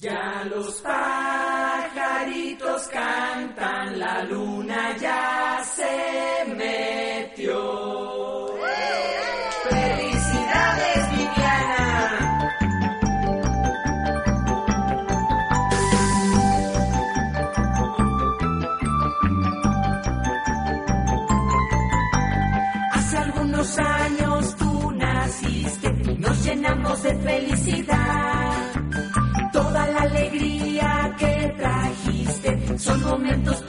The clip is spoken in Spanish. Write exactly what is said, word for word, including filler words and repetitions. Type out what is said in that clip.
Ya los pajaritos cantan, la luna ya se metió. ¡Felicidades, Viviana! Hace algunos años tú naciste, nos llenamos de felicidad. Toda la alegría que trajiste son momentos